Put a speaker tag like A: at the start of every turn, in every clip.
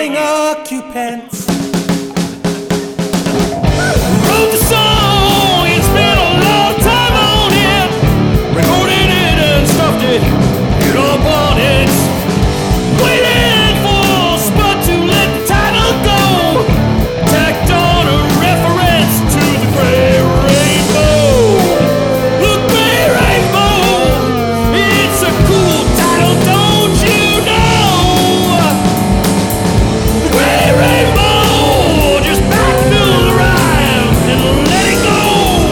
A: willing occupants.
B: Wrote the song and spent a lot of time on it. Recorded it and stuffed it in our bonnets. Waiting for a spot to let the title go. Tacked on a reference to the Gray Rainbow. The Gray Rainbow, it's a cool title, don't you know? The Gray Rainbow, just backfill the rhyme and let it go.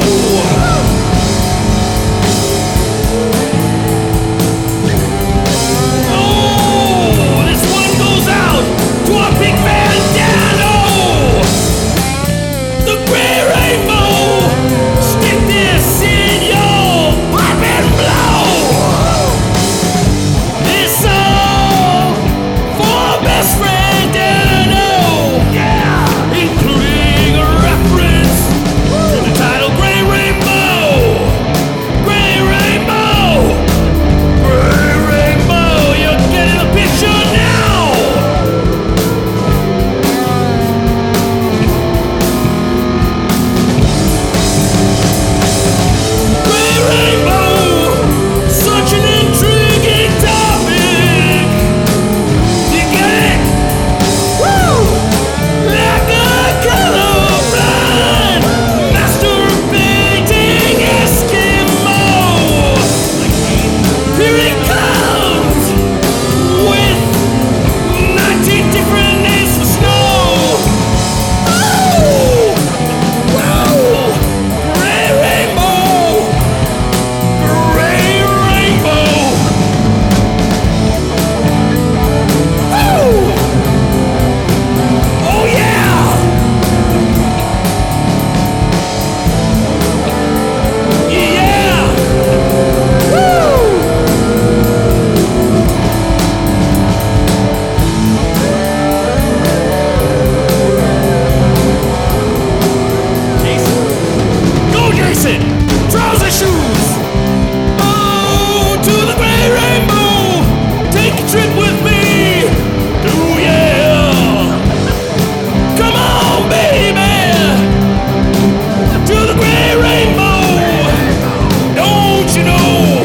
B: Oh, this one goes out to our big fan Dano. The Gray Rainbow, stick this in your pipe and blow. This song for our best friend Dano, yeah, including a reference to the title Gray Rainbow. Gray Rainbow, Gray Rainbow, you're getting the picture now. Gray Rainbow, such an intriguing topic. You get it? Woo! Like a colorblind masturbating Eskimo. Here it comes with 19 different names for snow. Oh! Wow! Gray Rainbow! Gray Rainbow! Woo! Oh yeah! Yeah! Woo! Jason. Go, Jason! Trouser shoes! Oh, to the Gray Rainbow! Take a trip with me! Oh, yeah! Come on, baby! To the Gray Rainbow! Don't you know?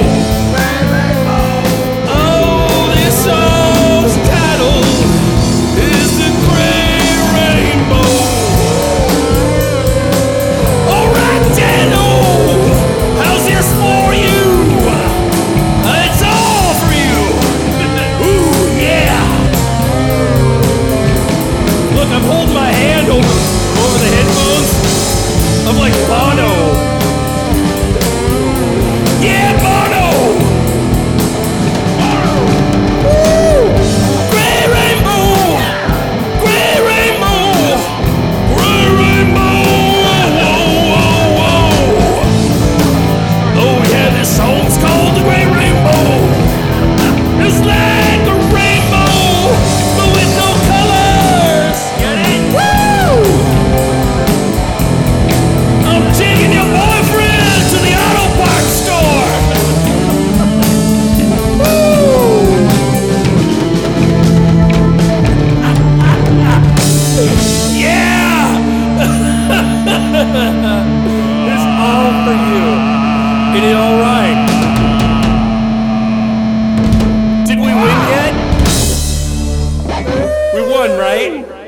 B: Oh, this song's title is the Gray Rainbow. Alright, Dano, how's this for you? It's all for you. Ooh, yeah. Look, I'm holding my hand over the headphones. I'm like Bono. Yeah, Bono. Woo! Gray Rainbow. Gray Rainbow. Gray Rainbow. Whoa, whoa, whoa. Oh yeah, this song's called the Gray Rainbow. It's like a rainbow, but with no colors. Get it? Woo! I'm taking your boyfriend to the auto parts store. Woo! Yeah! It's all for you. Ain't it all right? Did we win yet? We won, right?